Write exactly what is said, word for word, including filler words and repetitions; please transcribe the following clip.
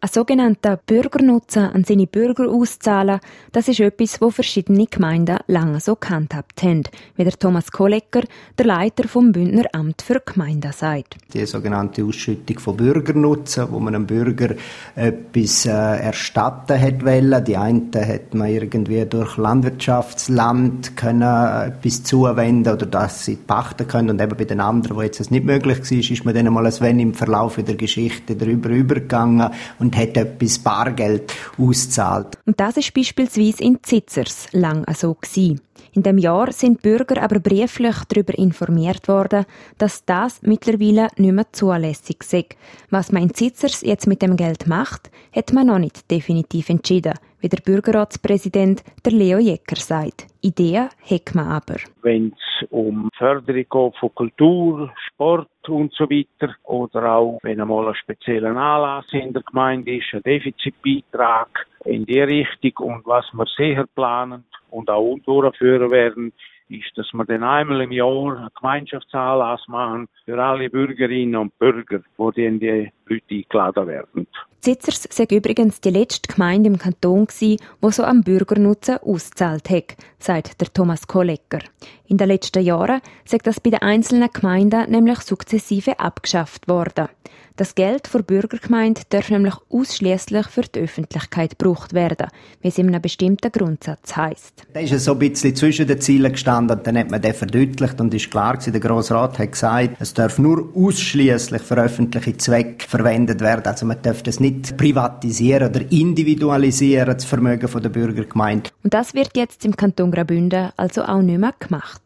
Ein sogenannter Bürgernutzen an seine Bürger auszahlen, das ist etwas, das verschiedene Gemeinden lange so gehandhabt haben, wie der Thomas Kollegger, der Leiter vom Bündner Amt für Gemeinden, sagt. Die sogenannte Ausschüttung von Bürgernutzen, wo man einem Bürger etwas äh, erstatten hat wollen. Die einen hat man irgendwie durch Landwirtschaftsland können etwas zuwenden oder dass sie pachten können. Und eben bei den anderen, wo jetzt das nicht möglich war, ist man dann mal ein wenig im Verlauf der Geschichte darüber übergegangen und hat etwas Bargeld ausgezahlt. Und das ist beispielsweise in Zitzers lang so gewesen. In dem Jahr sind Bürger aber brieflich darüber informiert worden, dass das mittlerweile nicht mehr zulässig sei. Was man in Zitzers jetzt mit dem Geld macht, hat man noch nicht definitiv entschieden, wie der Bürgerratspräsident der Leo Jecker sagt. Ideen hat man aber. Wenn es um Förderung von Kultur, Sport und so weiter oder auch wenn einmal ein spezieller Anlass in der Gemeinde ist, ein Defizitbeitrag in die Richtung und was wir sehr planen und auch durchführen werden, ist, dass wir dann einmal im Jahr einen Gemeinschaftsanlass machen für alle Bürgerinnen und Bürger, wo dann die Leute eingeladen werden. Zitzers sei übrigens die letzte Gemeinde im Kanton gsi, wo so am Bürgernutzen ausgezahlt hat, sagt der Thomas Kollegger. In den letzten Jahren sei das bei den einzelnen Gemeinden nämlich sukzessive abgeschafft worden. Das Geld für Bürgergemeinde darf nämlich ausschliesslich für die Öffentlichkeit gebraucht werden, wie es in einem bestimmten Grundsatz heisst. Da ist es so ein bisschen zwischen den Zielen gestanden und dann hat man den verdeutlicht und ist klar gewesen, der Grossrat hat gesagt, es darf nur ausschliesslich für öffentliche Zwecke verwendet werden. Also man darf das nicht privatisieren oder individualisieren, das Vermögen der Bürgergemeinde. Und das wird jetzt im Kanton Graubünden also auch nicht mehr gemacht.